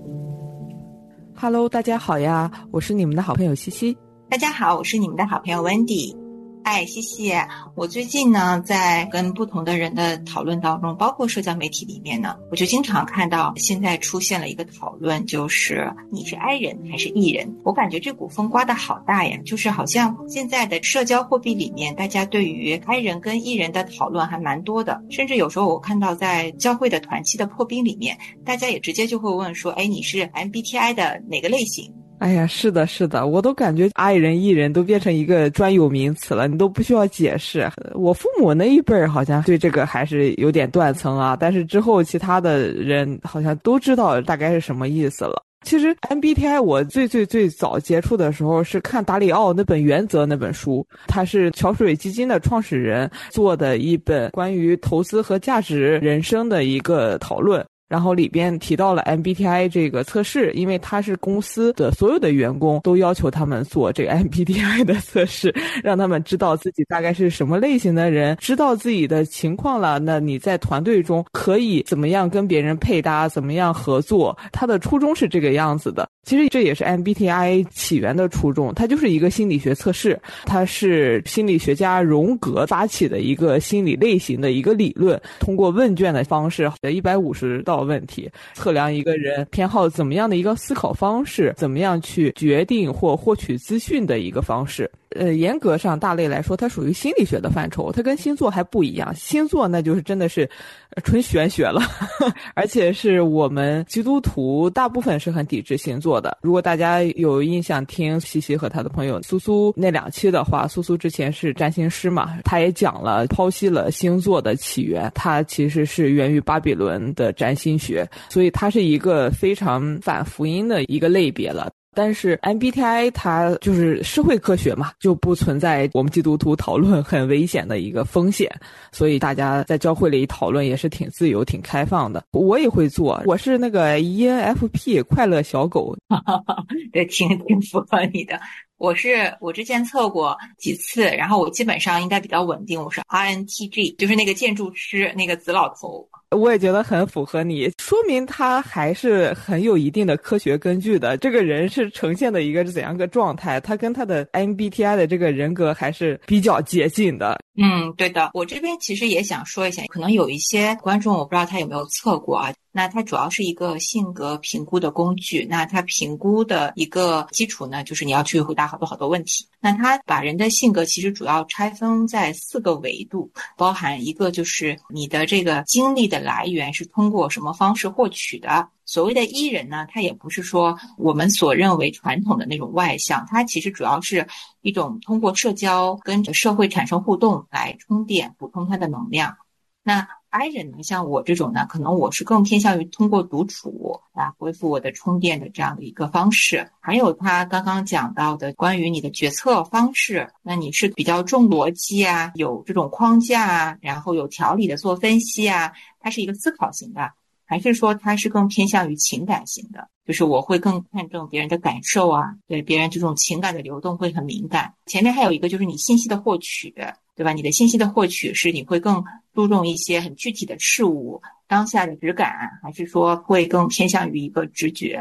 Hello， 大家好呀，我是你们的好朋友西西。 大家好，我是你们的好朋友 Wendy。哎，西西，我最近呢，在跟不同的人的讨论当中，包括社交媒体里面呢，我就经常看到现在出现了一个讨论，就是你是 I 人还是 E 人？我感觉这股风刮得好大呀，就是好像现在的社交货币里面，大家对于 I 人跟 E 人的讨论还蛮多的，甚至有时候我看到在教会的团契的破冰里面，大家也直接就会问说，哎，你是 M B T I 的哪个类型？ 哎呀，是的，是的，我都感觉 I 人 E 人都变成一个专有名词了，你都不需要解释。我父母那一辈儿好像对这个还是有点断层啊，但是之后其他的人好像都知道大概是什么意思了。其实 M B T I 我最最最早接触的时候是看达里奥那本《原则》那本书，他是桥水基金的创始人做的一本关于投资和价值人生的一个讨论。然后里边提到了 M B T I 这个测试，因为他是公司的所有的员工都要求他们做这个 M B T I 的测试，让他们知道自己大概是什么类型的人，知道自己的情况了，那你在团队中可以怎么样跟别人配搭，怎么样合作，他的初衷是这个样子的。其实这也是 M B T I 起源的初衷，它就是一个心理学测试，它是心理学家荣格发起的一个心理类型的一个理论，通过问卷的方式，一百五十道问题，测量一个人偏好怎么样的一个思考方式，怎么样去决定或获取资讯的一个方式。呃，严格上大类来说，它属于心理学的范畴，它跟星座还不一样。星座那就是真的是纯玄学了，而且是我们基督徒大部分是很抵制星座的。如果大家有印象听西西和他的朋友苏苏那两期的话，苏苏之前是占星师嘛，他也讲了剖析了星座的起源，它其实是源于巴比伦的占星学，所以它是一个非常反福音的一个类别了。但是 M B T I 它就是社会科学嘛，就不存在我们基督徒讨论很危险的一个风险，所以大家在教会里讨论也是挺自由挺开放的。我也会做，我是那个 E N F P 快乐小狗。 对，挺挺符合你的。我是我之前测过几次，然后我基本上应该比较稳定，我是 I N T J， 就是那个建筑师那个紫老头。 我也觉得很符合你，说明他还是很有一定的科学根据的。这个人是呈现的一个怎样个状态，他跟他的 M B T I 的这个人格还是比较接近的。 嗯，对的。我这边其实也想说一下，可能有一些观众我不知道他有没有测过啊。那它主要是一个性格评估的工具，那它评估的一个基础呢，就是你要去回答好多好多问题。那它把人的性格其实主要拆分在四个维度，包含一个就是你的这个经历的来源是通过什么方式获取的。所谓的 E 人呢，它也不是说我们所认为传统的那种外向，它其实主要是一种通过社交跟社会产生互动来充电补充它的能量。那 I 人呢，像我这种呢，可能我是更偏向于通过独处啊恢复我的充电的这样的一个方式。还有他刚刚讲到的关于你的决策方式，那你是比较重逻辑啊，有这种框架啊，然后有条理的做分析啊，它是一个思考型的，还是说它是更偏向于情感型的，就是我会更看重别人的感受啊，对别人这种情感的流动会很敏感。前面还有一个就是你信息的获取，对吧？你的信息的获取是你会更注重一些很具体的事物当下的质感，还是说会更偏向于一个直觉？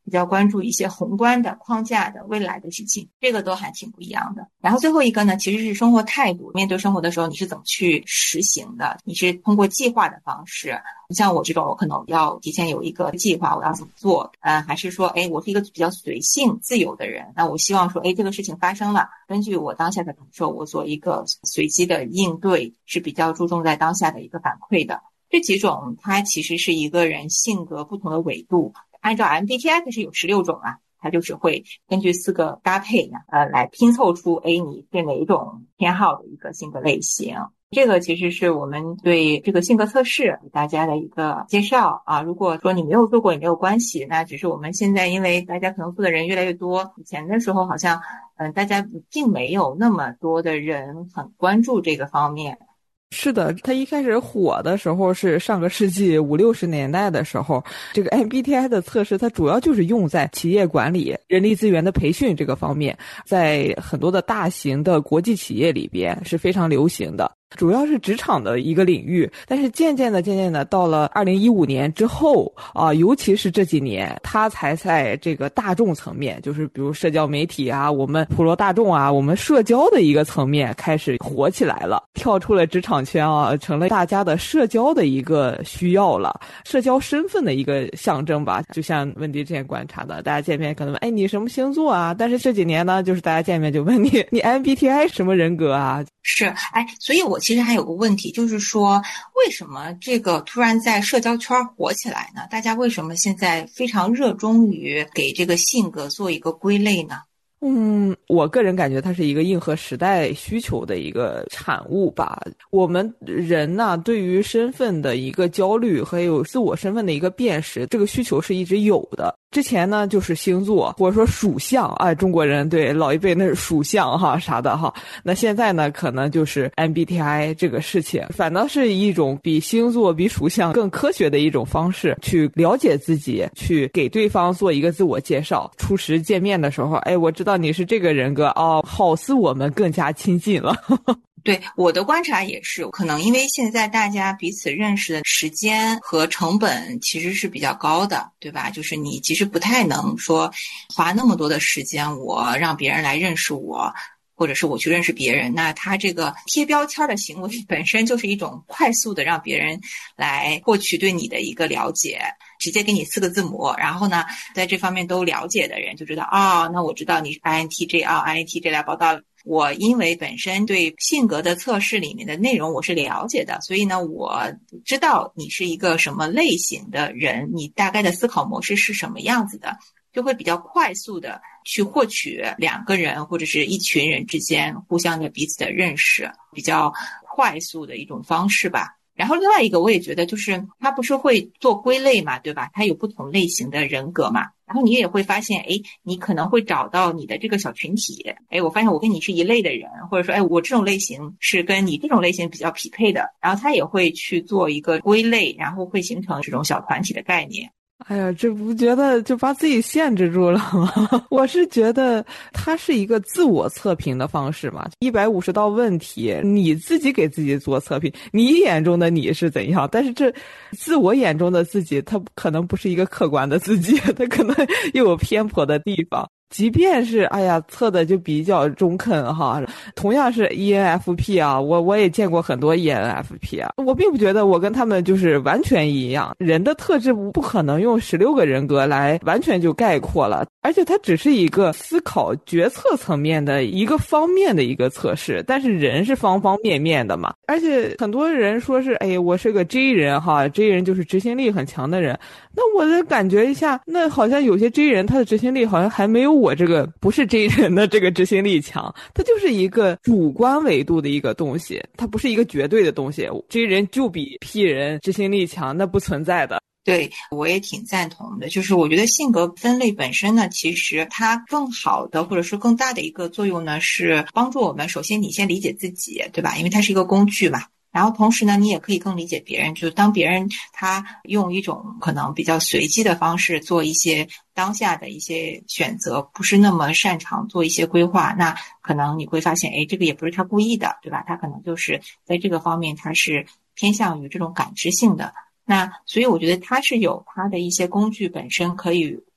比较关注一些宏观的框架的未来的事情，这个都还挺不一样的。然后最后一个呢，其实是生活态度，面对生活的时候你是怎么去实行的，你是通过计划的方式，像我这种我可能要提前有一个计划我要怎么做，呃，还是说哎，我是一个比较随性自由的人，那我希望说哎，这个事情发生了，根据我当下的感受我做一个随机的应对，是比较注重在当下的一个反馈的。这几种它其实是一个人性格不同的维度，按照 M B T I 它是有十六种啊，它就是会根据四个搭配呢，呃，来拼凑出哎你是哪一种偏好的一个性格类型。这个其实是我们对这个性格测试给大家的一个介绍啊。如果说你没有做过也没有关系，那只是我们现在因为大家可能做的人越来越多，以前的时候好像嗯、呃，大家并没有那么多的人很关注这个方面。 是的，它一开始火的时候是上个世纪五六十年代的时候，这个 M B T I 的测试它主要就是用在企业管理、人力资源的培训这个方面，在很多的大型的国际企业里边是非常流行的。主要是职场的一个领域，但是渐渐的渐渐的到了二零一五年之后啊，尤其是这几年它才在这个大众层面，就是比如社交媒体啊，我们普罗大众啊，我们社交的一个层面开始火起来了，跳出了职场圈啊，成了大家的社交的一个需要了，社交身份的一个象征吧。就像温迪之前观察的，大家见面可能问哎你什么星座啊，但是这几年呢，就是大家见面就问你你 M B T I 什么人格啊。 是，哎，所以我其实还有个问题，就是说为什么这个突然在社交圈火起来呢？大家为什么现在非常热衷于给这个性格做一个归类呢？ 嗯，我个人感觉它是一个应和时代需求的一个产物吧。我们人呢，对于身份的一个焦虑还有自我身份的一个辨识，这个需求是一直有的。之前呢就是星座或者说属相啊，中国人对老一辈那是属相哈啥的哈。那现在呢可能就是 M B T I 这个事情，反倒是一种比星座比属相更科学的一种方式去了解自己，去给对方做一个自我介绍。初识见面的时候，哎，我知道你是这个人格哦，好似我们更加亲近了。 对，我的观察也是，可能因为现在大家彼此认识的时间和成本其实是比较高的，对吧？就是你其实不太能说花那么多的时间，我让别人来认识我，或者是我去认识别人。那他这个贴标签的行为本身就是一种快速的让别人来获取对你的一个了解，直接给你四个字母，然后呢，在这方面都了解的人就知道啊、哦，那我知道你是 I N T J 啊 ，I N T J 来报道。我因为本身对性格的测试里面的内容我是了解的，所以呢，我知道你是一个什么类型的人，你大概的思考模式是什么样子的，就会比较快速的去获取两个人或者是一群人之间互相的彼此的认识，比较快速的一种方式吧。然后另外一个我也觉得就是他不是会做归类嘛，对吧？他有不同类型的人格嘛，然后你也会发现诶，你可能会找到你的这个小群体，诶，我发现我跟你是一类的人，或者说诶，我这种类型是跟你这种类型比较匹配的，然后他也会去做一个归类，然后会形成这种小团体的概念。 哎呀，这不觉得就把自己限制住了吗？我是觉得它是一个自我测评的方式嘛，一百五十道问题，你自己给自己做测评，你眼中的你是怎样？但是这自我眼中的自己，它可能不是一个客观的自己，它可能又有偏颇的地方。即便是哎呀测的就比较中肯哈，同样是 E N F P 啊，我我也见过很多 E N F P 啊，我并不觉得我跟他们就是完全一样。人的特质不可能用十六个人格来完全就概括了，而且它只是一个思考决策层面的一个方面的一个测试，但是人是方方面面的嘛。而且很多人说是哎我是个 J 人哈 ，J 人就是执行力很强的人，那我的感觉一下，那好像有些 J 人他的执行力好像还没有我这个不是 J 人的这个执行力强，它就是一个主观维度的一个东西，它不是一个绝对的东西。J 人就比 P 人执行力强，那不存在的。 对，我也挺赞同的。就是我觉得性格分类本身呢，其实它更好的或者是更大的一个作用呢，是帮助我们首先你先理解自己，对吧？因为它是一个工具嘛。然后同时呢，你也可以更理解别人，就是当别人他用一种可能比较随机的方式做一些当下的一些选择，不是那么擅长做一些规划，那可能你会发现，哎，这个也不是他故意的，对吧？他可能就是在这个方面他是偏向于这种感知性的。那所以我觉得它是有它的一些工具本身可以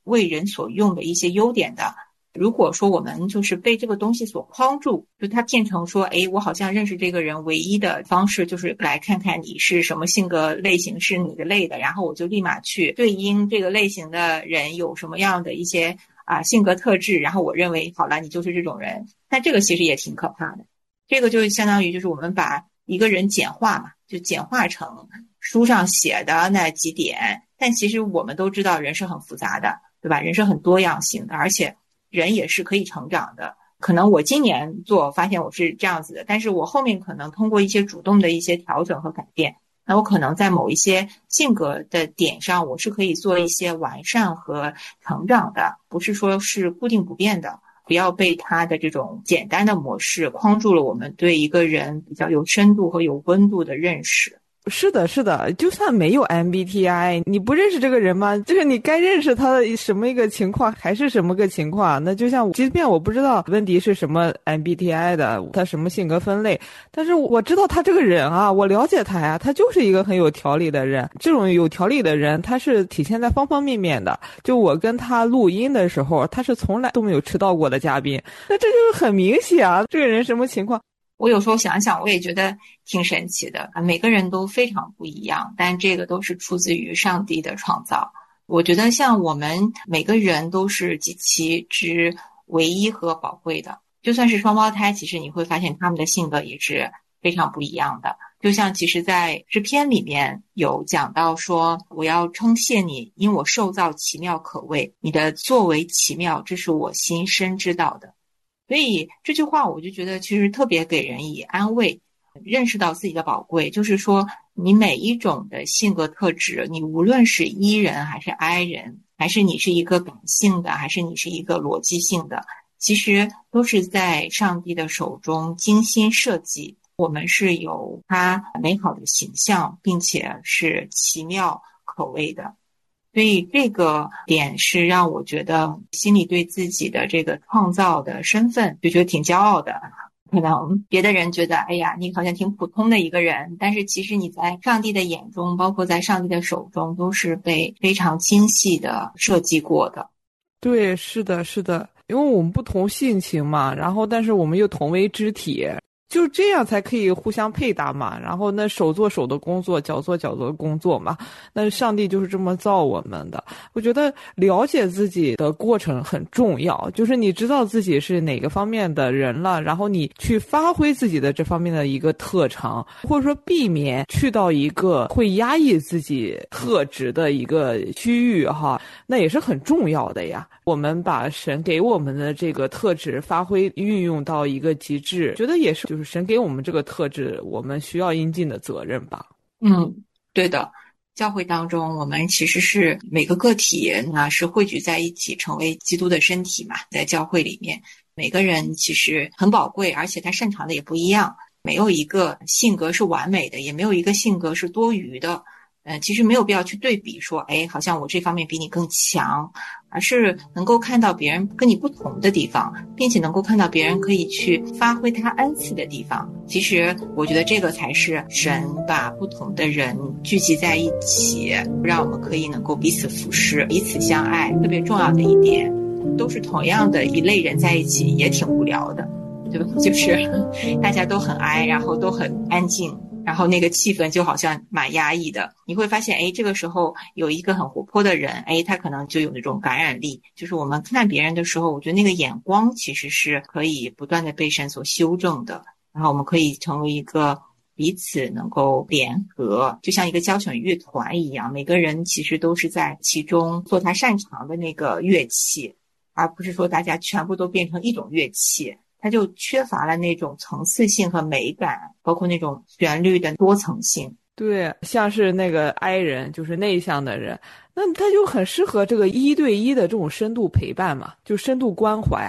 为人所用的一些优点的。如果说我们就是被这个东西所框住，就它变成说，诶，我好像认识这个人唯一的方式就是来看看你是什么性格类型是你的类的，然后我就立马去对应这个类型的人有什么样的一些啊性格特质，然后我认为好了，你就是这种人。那这个其实也挺可怕的。这个就相当于就是我们把一个人简化嘛，就简化成书上写的那几点，但其实我们都知道人是很复杂的，对吧？人是很多样性的，而且人也是可以成长的。可能我今年做发现我是这样子的，但是我后面可能通过一些主动的一些调整和改变，那我可能在某一些性格的点上我是可以做一些完善和成长的，不是说是固定不变的。不要被他的这种简单的模式框住了我们对一个人比较有深度和有温度的认识。 是的，是的，就算没有 M B T I， 你不认识这个人吗？就是你该认识他的什么一个情况，还是什么个情况？那就像，即便我不知道温迪是什么 M B T I 的，他什么性格分类，但是我知道他这个人啊，我了解他呀，他就是一个很有条理的人。这种有条理的人，他是体现在方方面面的。就我跟他录音的时候，他是从来都没有迟到过的嘉宾，那这就是很明显啊，这个人什么情况？ 我有时候想想，我也觉得挺神奇的啊！每个人都非常不一样，但这个都是出自于上帝的创造。我觉得像我们每个人都是极其之唯一和宝贵的，就算是双胞胎，其实你会发现他们的性格也是非常不一样的。就像其实在诗篇里面有讲到说，我要称谢你，因我受造奇妙可畏，你的作为奇妙，这是我心深知道的。所以这句话我就觉得其实特别给人以安慰，认识到自己的宝贵，就是说你每一种的性格特质，你无论是 E 人还是 I 人，还是你是一个感性的，还是你是一个逻辑性的，其实都是在上帝的手中精心设计，我们是有他美好的形象，并且是奇妙可畏的。所以这个点是让我觉得心里对自己的这个创造的身份就觉得挺骄傲的。可能别的人觉得哎呀你好像挺普通的一个人，但是其实你在上帝的眼中，包括在上帝的手中，都是被非常精细的设计过的。 对，是的，是的，因为我们不同性情嘛，然后但是我们又同为肢体，就这样才可以互相配搭嘛。然后那手做手的工作，脚做脚做的工作嘛。那上帝就是这么造我们的。我觉得了解自己的过程很重要，就是你知道自己是哪个方面的人了，然后你去发挥自己的这方面的一个特长，或者说避免去到一个会压抑自己特质的一个区域哈，那也是很重要的呀。我们把神给我们的这个特质发挥运用到一个极致，觉得也是就是神给我们这个特质，我们需要应尽的责任吧。 嗯，对的。教会当中，我们其实是每个个体那是汇聚在一起，成为基督的身体嘛。在教会里面，每个人其实很宝贵，而且他擅长的也不一样。没有一个性格是完美的，也没有一个性格是多余的。呃，其实没有必要去对比说，哎，好像我这方面比你更强，而是能够看到别人跟你不同的地方，并且能够看到别人可以去发挥他恩赐的地方。其实我觉得这个才是神把不同的人聚集在一起，让我们可以能够彼此服侍，彼此相爱，特别重要的一点。都是同样的一类人在一起也挺无聊的，对吧？就是大家都很哀，然后都很安静，然后那个气氛就好像蛮压抑的。你会发现，哎，这个时候有一个很活泼的人，哎，他可能就有那种感染力。就是我们看别人的时候，我觉得那个眼光其实是可以不断的被神所修正的。然后我们可以成为一个彼此能够联合，就像一个交响乐团一样，每个人其实都是在其中做他擅长的那个乐器，而不是说大家全部都变成一种乐器。它就缺乏了那种层次性和美感，包括那种旋律的多层性。 对，像是那个 I 人，就是内向的人，那他就很适合这个一对一的这种深度陪伴嘛，就深度关怀。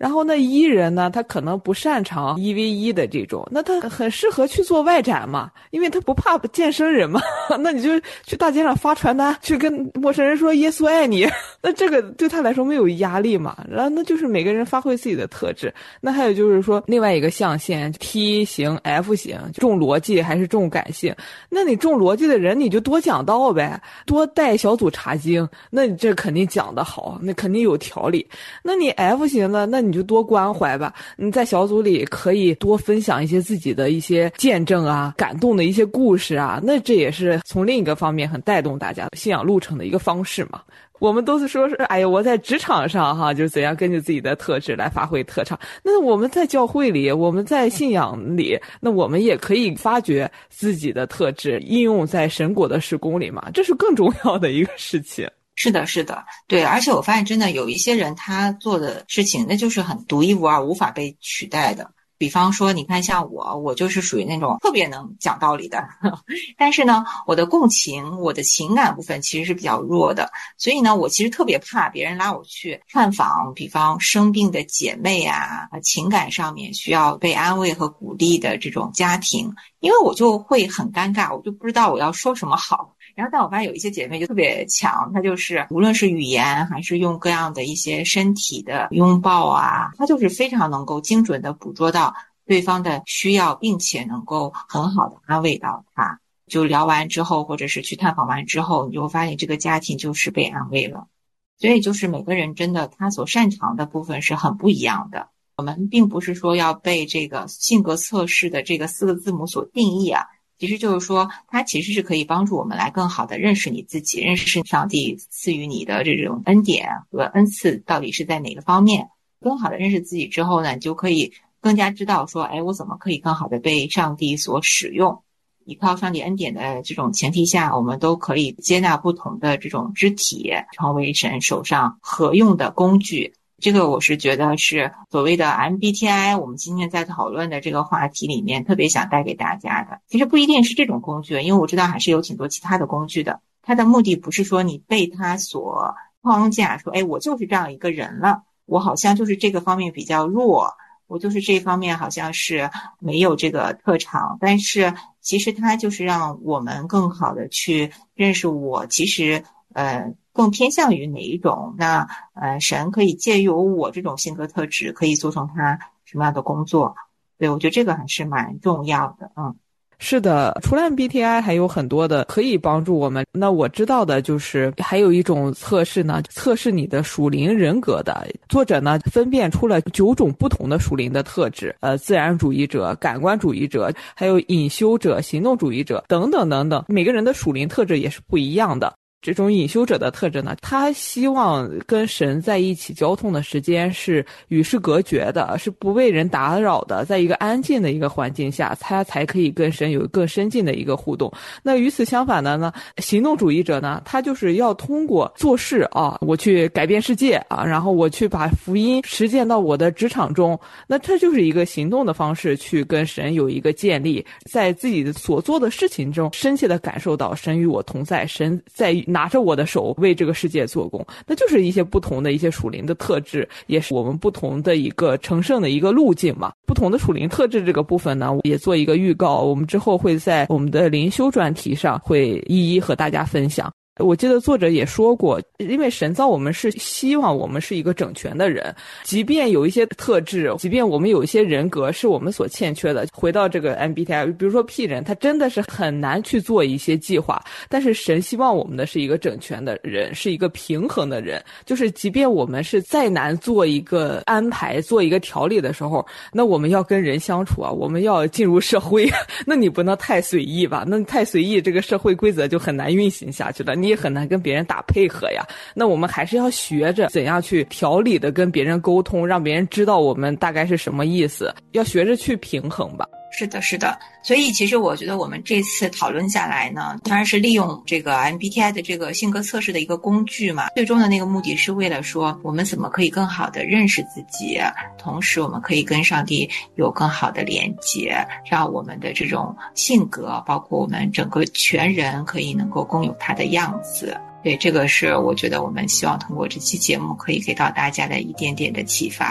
然后那 E 人呢，他可能不擅长一 v 一的这种，那他很适合去做外展嘛，因为他不怕见生人嘛。那你就去大街上发传单，去跟陌生人说耶稣爱你，那这个对他来说没有压力嘛。然后那就是每个人发挥自己的特质。那还有就是说另外一个象限 T 型 F 型，重逻辑还是重感性，那你重逻辑的人你就多讲道呗，多带小组查经，那你这肯定讲得好，那肯定有条理。那你 F 型的，那你就多关怀吧，你在小组里可以多分享一些自己的一些见证啊，感动的一些故事啊，那这也是从另一个方面很带动大家信仰路程的一个方式嘛。我们都是说是哎呀，我在职场上哈，就是怎样根据自己的特质来发挥特长。那我们在教会里，我们在信仰里，那我们也可以发掘自己的特质，应用在神国的事工里嘛，这是更重要的一个事情。 是的，是的，对，而且我发现真的有一些人他做的事情，那就是很独一无二，无法被取代的。比方说，你看像我，我就是属于那种特别能讲道理的，呵呵，但是呢，我的共情、我的情感部分其实是比较弱的，所以呢，我其实特别怕别人拉我去探访，比方生病的姐妹啊，情感上面需要被安慰和鼓励的这种家庭，因为我就会很尴尬，我就不知道我要说什么好。然后但我发现有一些姐妹就特别强，她就是无论是语言还是用各样的一些身体的拥抱啊，她就是非常能够精准的捕捉到对方的需要，并且能够很好的安慰到他。就聊完之后，或者是去探访完之后，你就会发现这个家庭就是被安慰了。所以就是每个人真的他所擅长的部分是很不一样的。我们并不是说要被这个性格测试的这个四个字母所定义啊，其实就是说它其实是可以帮助我们来更好的认识你自己，认识上帝赐予你的这种恩典和恩赐到底是在哪个方面。更好的认识自己之后呢，你就可以更加知道说，哎，我怎么可以更好的被上帝所使用。依靠上帝恩典的这种前提下，我们都可以接纳不同的这种肢体，成为神手上合用的工具。这个我是觉得是所谓的 M B T I 我们今天在讨论的这个话题里面特别想带给大家的。其实不一定是这种工具，因为我知道还是有挺多其他的工具的。它的目的不是说你被它所框架，说哎，我就是这样一个人了，我好像就是这个方面比较弱，我就是这方面好像是没有这个特长，但是其实它就是让我们更好的去认识我其实呃更偏向于哪一种，那呃神可以借由我这种性格特质可以做成他什么样的工作。对，我觉得这个还是蛮重要的。嗯， 是的，除了 M B T I 还有很多的可以帮助我们。那我知道的就是还有一种测试呢，测试你的属灵人格的。作者呢分辨出了九种不同的属灵的特质，呃，自然主义者、感官主义者，还有隐修者、行动主义者等等等等。每个人的属灵特质也是不一样的。这种隐修者的特质呢，他希望跟神在一起交通的时间是与世隔绝的，是不为人打扰的，在一个安静的一个环境下，他才可以跟神有更深进的一个互动。那与此相反的呢，行动主义者呢，他就是要通过做事啊，我去改变世界啊，然后我去把福音实践到我的职场中，那这就是一个行动的方式去跟神有一个建立，在自己所做的事情中深切的感受到神与我同在，神在拿着我的手为这个世界做工。那就是一些不同的一些属灵的特质，也是我们不同的一个成圣的一个路径嘛。不同的属灵特质这个部分呢，也做一个预告，我们之后会在我们的灵修专题上会一一和大家分享。我记得作者也说过，因为神造我们是希望我们是一个整全的人，即便有一些特质，即便我们有一些人格是我们所欠缺的。回到这个 M B T I， 比如说 P 人，他真的是很难去做一些计划，但是神希望我们的是一个整全的人，是一个平衡的人。就是即便我们是再难做一个安排，做一个条理的时候，那我们要跟人相处啊，我们要进入社会，那你不能太随意吧，那太随意，这个社会规则就很难运行下去了，你也很难跟别人打配合呀。那我们还是要学着怎样去条理的跟别人沟通，让别人知道我们大概是什么意思，要学着去平衡吧。 是的，是的。所以其实我觉得我们这次讨论下来呢，当然是利用这个 M B T I 的这个性格测试的一个工具嘛，最终的那个目的是为了说我们怎么可以更好的认识自己，同时我们可以跟上帝有更好的连接，让我们的这种性格包括我们整个全人可以能够共有它的样子。对，这个是我觉得我们希望通过这期节目可以给到大家的一点点的启发。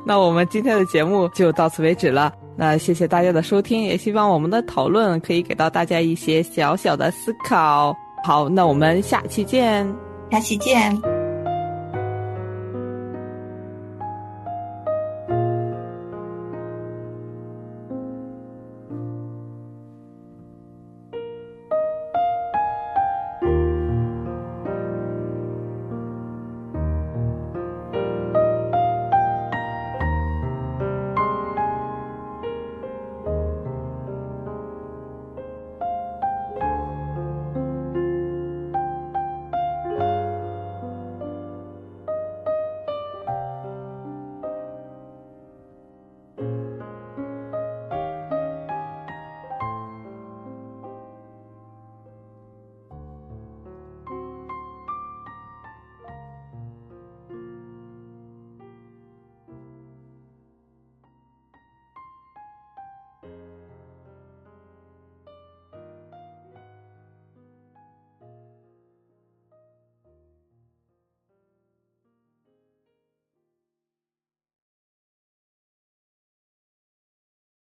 那我们今天的节目就到此为止了。那谢谢大家的收听，也希望我们的讨论可以给到大家一些小小的思考。好，那我们下期见。 下期见。